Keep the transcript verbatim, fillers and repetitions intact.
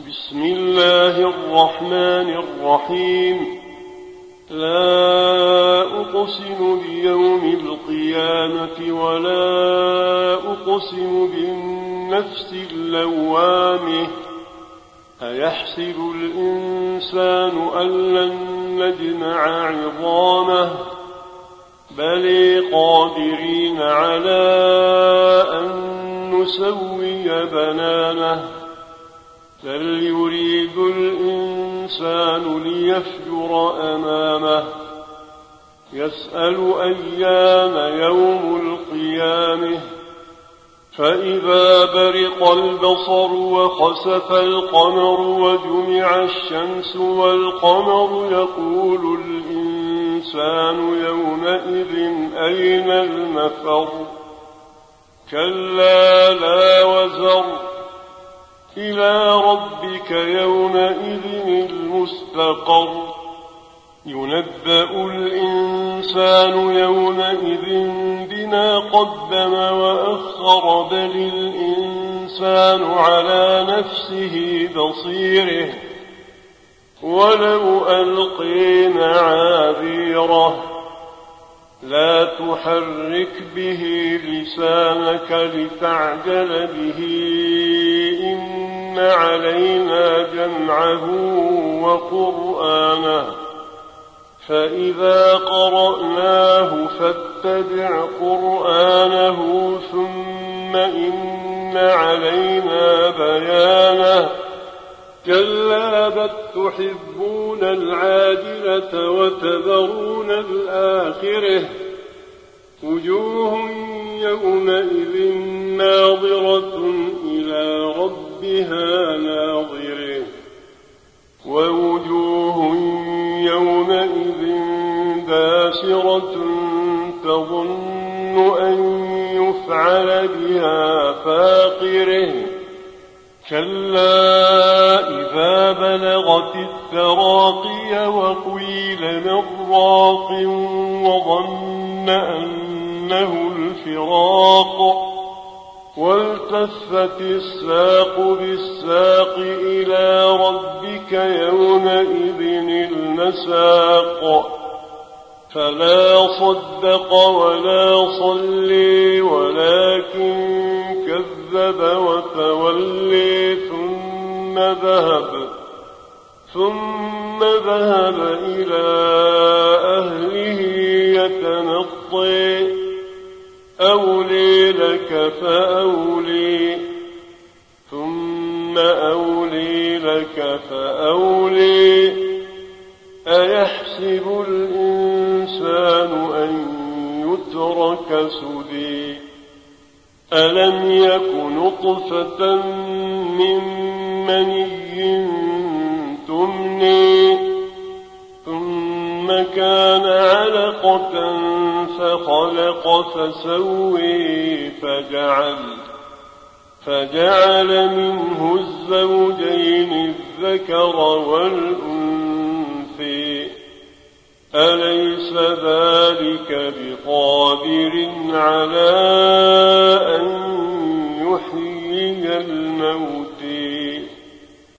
بسم الله الرحمن الرحيم. لا أقسم بيوم القيامة ولا أقسم بالنفس اللوامة أيحسب الإنسان أن لن نجمع عظامه بل قادرين على أن نسوي بنانه بل يريد الإنسان ليفجر أمامه يسأل أيان يوم القيامة فإذا برق البصر وخسف القمر وجمع الشمس والقمر يقول الإنسان يومئذ أين المفر كلا لا وزر إلى ربك يومئذ المستقر ينبأ الإنسان يومئذ بما قدم وأخر بل الإنسان على نفسه بصيره ولو ألقي معاذيره لا تحرك به لسانك لتعجل به إن علينا جمعه وقرآنه فإذا قرأناه فاتبع قرآنه ثم إن علينا بيانه كلا بل تحبون العاجلة وتذرون الآخرة وجوه يومئذ ناظرة إلى ربها ناظرة ووجوه يومئذ باسرة تظن أن يفعل بها فاقرة كلا إذا بلغت التراقي وقيل من راق وظن أنه الفراق والتفت الساق بالساق إلى ربك يومئذ المساق فلا صدق ولا صلي ولكن كذب وتولي ثم ذهب ثم ذهب إلى أهله يتمطي أولي لك فأولي ثم أولي لك فأولي أيحسب الإنسان أن يترك سدي ألم يك نطفة من مني تمني ثم كان علقة فخلق فسوي فجعل فجعل منه الزوجين الذكر والأنثى أليس ذلك بقادر على أن يحيي الموتى